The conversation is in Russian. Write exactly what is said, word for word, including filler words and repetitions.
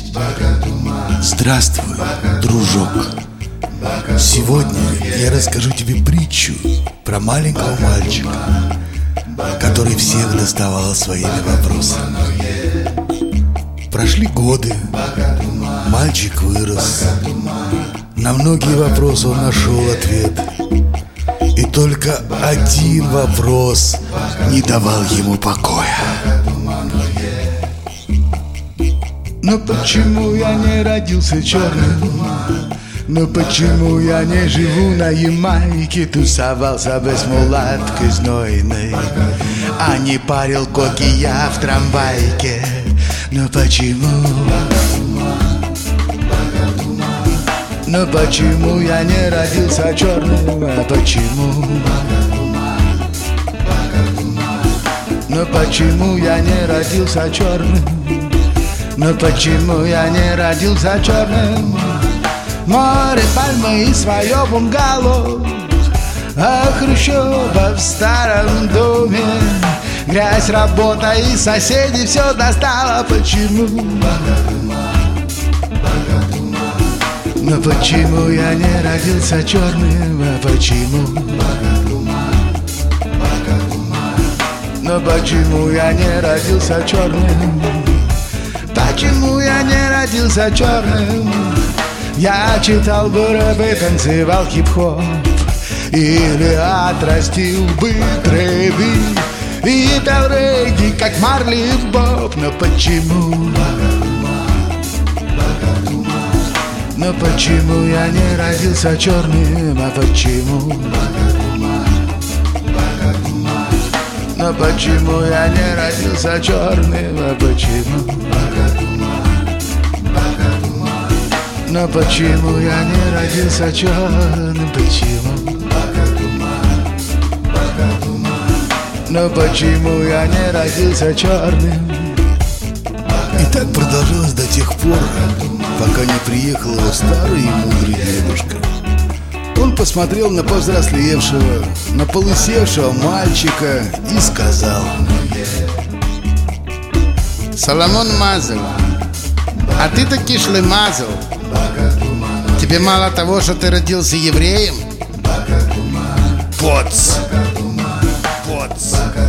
Здравствуй, дружок. Сегодня я расскажу тебе притчу про маленького мальчика, который всех доставал своими вопросами. Прошли годы, мальчик вырос. На многие вопросы он нашел ответ. И только один вопрос не давал ему покоя. Но почему я не родился черным? Но почему я не живу на Ямайке? Тусовался бы с мулаткой знойной, а не парил коки я в трамвайке. Но почему? Но почему я не родился черным? А почему? Но почему я не родился черным? Но почему я не родился черным? Море, пальмы и свое бунгало, а хрущева в старом доме. Грязь, работа и соседи все достало. Почему? Но почему я не родился черным? А почему? Но почему я не родился черным? Почему я не родился черным? Я читал бы рэп и танцевал хип-хоп, или отрастил бы трэби и пел регги, как Марли и Боб. Но почему? Но почему я не родился черным? А почему? Но почему я не родился черным? А почему? Но почему я не родился черным? Почему? Но почему я не родился черным? И так продолжалось до тех пор, пока не приехал его старый и мудрый дедушка. Он посмотрел на повзрослевшего, на полысевшего мальчика и сказал: Соломон Мазел, а ты таки шлемазел. Тебе мало того, что ты родился евреем? Поц! Поц!